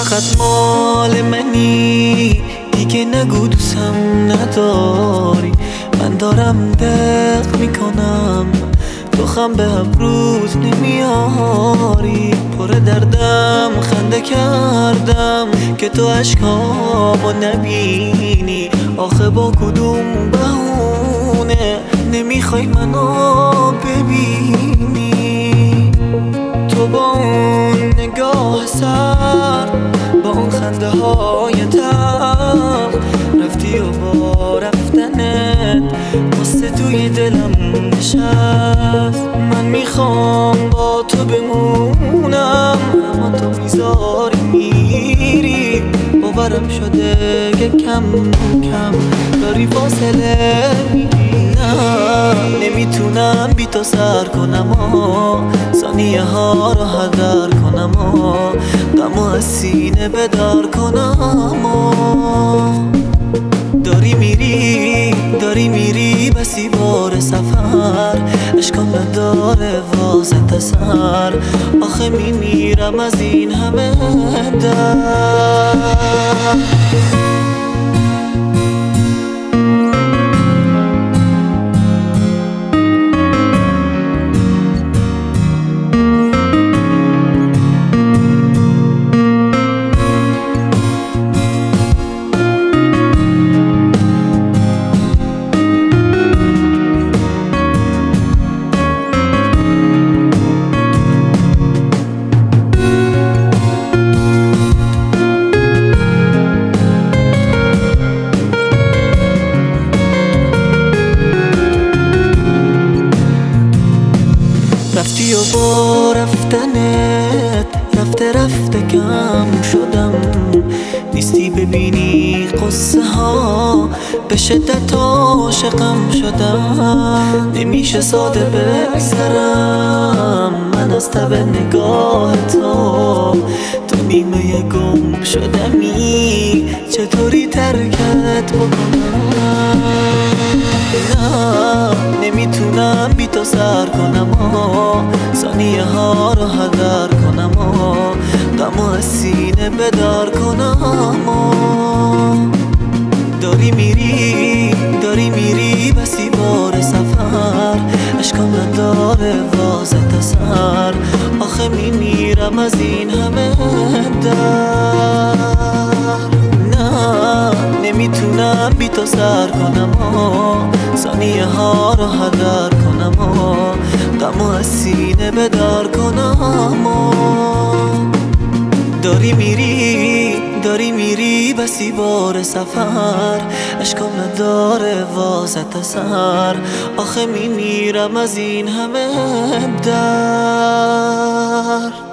فقط مال منی، دیگه نگو دوستم نداری. من دارم دق میکنم، تو خم به ابروت نمیاری. پر دردم خنده کردم که تو عشقامو نبینی. آخه با کدوم بهونه نمیخوای منو ببینی؟ تو با اون نگاه سر، با اون خنده های تلخ، رفتی و با رفتنت قصه توی دلم نشست. من میخوام با تو بمونم، اما تو میذاری میری. باورم شده که کم کم داری فاصله میگیری. نه نمیتونم بی تو سر کنم، ثانیه ها رو هدر کنم، غمو از سینه بدار کنم. داری میری بسی بار سفر، عشقم نداره واسه سر. آخه میمیرم از این همه درد. رفتی و با رفتنت رفته کم شدم. نیستی ببینی قصه ها، به شدت عاشقم شدم. نمیشه ساده بگذرم من از تب نگاه تو. تو نیمه گم شدمی، چطوری ترکت بکنم؟ نه نمیتونم بی تو سر کنم، ثانیه ها رو هدر کنم، غمو از سینه بدار کنم. داری میری بسی بار سفر، عشقم نداره واسه سر. آخه میمیرم از این همه درد. نه نمیتونم بی تو سر کنم، ثانیه ها رو هدر کنم، غمو از سینه بدار کنم. داری میری بسی بار سفر، عشقم نداره واسه سر. آخه میمیرم از این همه درد.